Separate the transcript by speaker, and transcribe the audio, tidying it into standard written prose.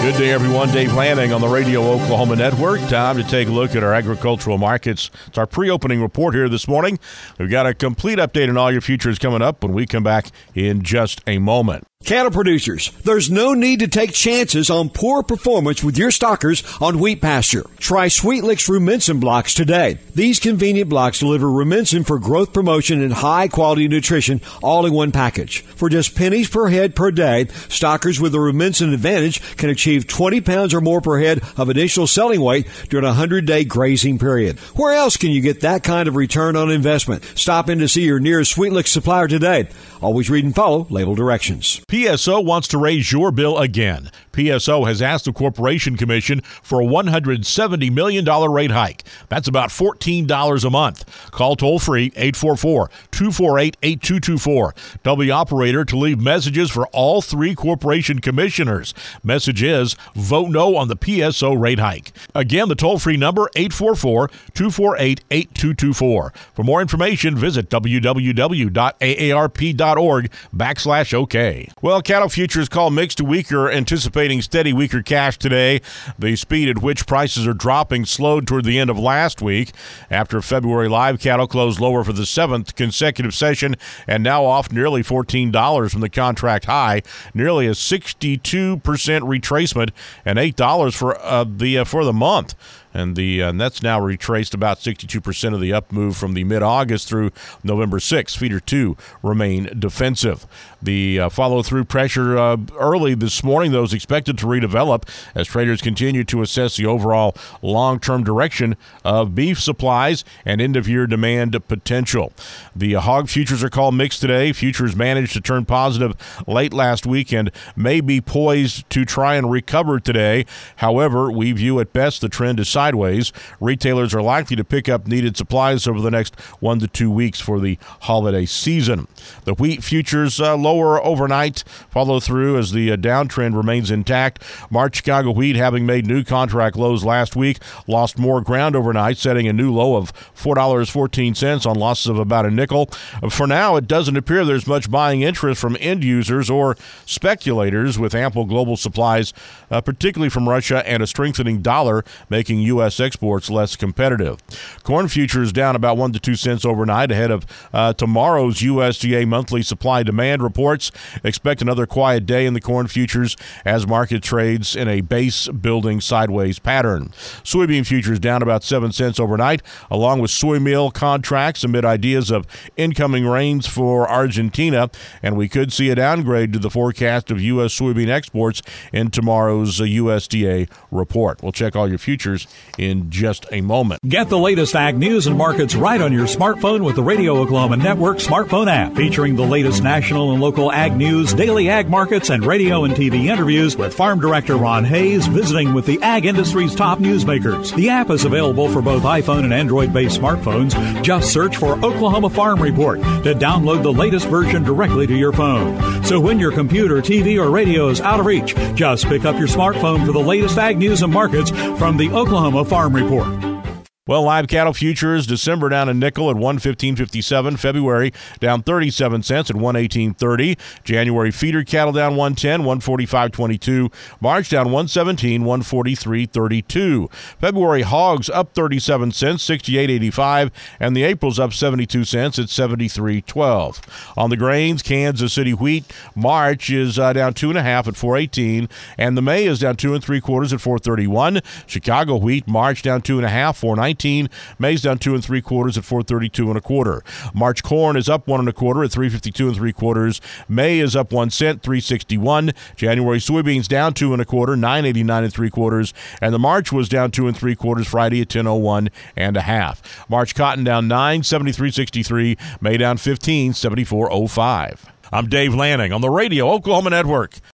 Speaker 1: Good day, everyone. Dave Lanning on the Radio Oklahoma Network. Time to take a look at our agricultural markets. It's our pre-opening report here this morning. We've got a complete update on all your futures coming up when we come back in just a moment.
Speaker 2: Cattle producers, there's no need to take chances on poor performance with your stockers on wheat pasture. Try Sweetlix Rumensin blocks today. These convenient blocks deliver Rumensin for growth promotion and high-quality nutrition all in one package. For just pennies per head per day, stockers with the Rumensin advantage can achieve 20 pounds or more per head of additional selling weight during a 100-day grazing period. Where else can you get that kind of return on investment? Stop in to see your nearest Sweetlix supplier today. Always read and follow label directions.
Speaker 1: PSO wants to raise your bill again. PSO has asked the Corporation Commission for a $170 million rate hike. That's about $14 a month. Call toll-free 844-248-8224. Tell the operator to leave messages for all three Corporation Commissioners. Message is, vote no on the PSO rate hike. Again, the toll-free number, 844-248-8224. For more information, visit www.aarp.org/OK. Well, cattle futures call mixed to weaker, anticipating steady weaker cash today. The speed at which prices are dropping slowed toward the end of last week. After February live cattle closed lower for the seventh consecutive session and now off nearly $14 from the contract high, nearly a 62% retracement and $8 for the month. And that's now retraced about 62% of the up move from the mid-August through November 6th. Feeder 2 remain defensive. The follow-through pressure early this morning, though, is expected to redevelop as traders continue to assess the overall long-term direction of beef supplies and end-of-year demand potential. The hog futures are called mixed today. Futures managed to turn positive late last week and may be poised to try and recover today. However, we view at best the trend is sideways. Retailers are likely to pick up needed supplies over the next 1 to 2 weeks for the holiday season. The wheat futures lower overnight, follow through as the downtrend remains intact. March Chicago wheat, having made new contract lows last week, lost more ground overnight, setting a new low of $4.14 on losses of about a nickel. For now, it doesn't appear there's much buying interest from end users or speculators, with ample global supplies, particularly from Russia, and a strengthening dollar making U.S. exports less competitive. Corn futures down about 1 to 2 cents overnight ahead of tomorrow's USDA monthly supply-demand reports. Expect another quiet day in the corn futures as market trades in a base-building sideways pattern. Soybean futures down about 7 cents overnight, along with soy meal contracts amid ideas of incoming rains for Argentina, and we could see a downgrade to the forecast of U.S. soybean exports in tomorrow's USDA report. We'll check all your futures in just a moment.
Speaker 3: Get the latest ag news and markets right on your smartphone with the Radio Oklahoma Network smartphone app, featuring the latest national and local ag news, daily ag markets, and radio and TV interviews with Farm Director Ron Hayes visiting with the ag industry's top newsmakers. The app is available for both iPhone and Android-based smartphones. Just search for Oklahoma Farm Report to download the latest version directly to your phone. So when your computer, TV, or radio is out of reach, just pick up your smartphone for the latest ag news and markets from the Oklahoma Farm Report.
Speaker 1: Well, live cattle futures, December down a nickel at 115.57. February down 37 cents at 118.30. January feeder cattle down 110, 145.22. March down 117, 143.32. February hogs up 37 cents, 68.85. And the April's up 72 cents at 73.12. On the grains, Kansas City wheat, March is down 2.5 at 4.18. And the May is down 2 3/4 at 4.31. Chicago wheat, March down 2.5, 4.19. May's down 2 3/4 at 4.32 1/4. March corn is up 1 1/4 at 3.52 3/4. May is up 1 cent, 3.61. January soybeans down 2 1/4, 9.89 3/4. And the March was down 2 3/4 Friday at 10.01 1/2. March cotton down 9, 73.63. May down 15, 74.05. I'm Dave Lanning on the Radio Oklahoma Network.